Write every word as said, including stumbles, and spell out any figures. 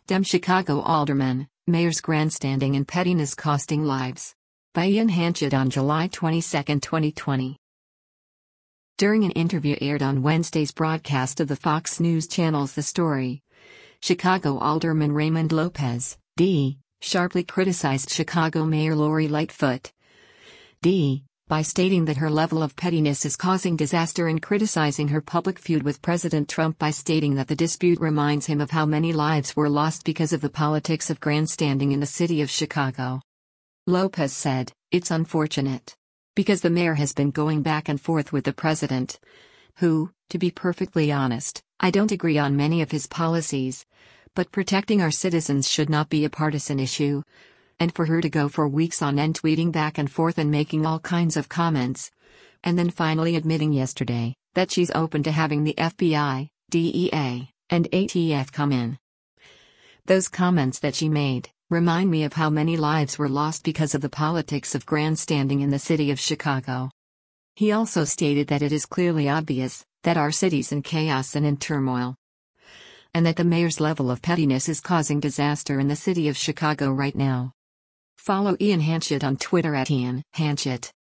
Dem Chicago Alderman, Mayor's Grandstanding and Pettiness Costing Lives. By Ian Hanchett on July twenty-second, twenty twenty. During an interview aired on Wednesday's broadcast of the Fox News Channel's The Story, Chicago Alderman Raymond Lopez, D, sharply criticized Chicago Mayor Lori Lightfoot, D, by stating that her level of pettiness is causing disaster and criticizing her public feud with President Trump by stating that the dispute reminds him of how many lives were lost because of the politics of grandstanding in the city of Chicago. Lopez said, "It's unfortunate. Because the mayor has been going back and forth with the president, who, to be perfectly honest, I don't agree on many of his policies, but protecting our citizens should not be a partisan issue. And for her to go for weeks on end tweeting back and forth and making all kinds of comments, and then finally admitting yesterday that she's open to having the F B I, D E A, and A T F come in. Those comments that she made remind me of how many lives were lost because of the politics of grandstanding in the city of Chicago." He also stated that it is clearly obvious that our city's in chaos and in turmoil, and that the mayor's level of pettiness is causing disaster in the city of Chicago right now. Follow Ian Hanchett on Twitter at Ian Hanchett.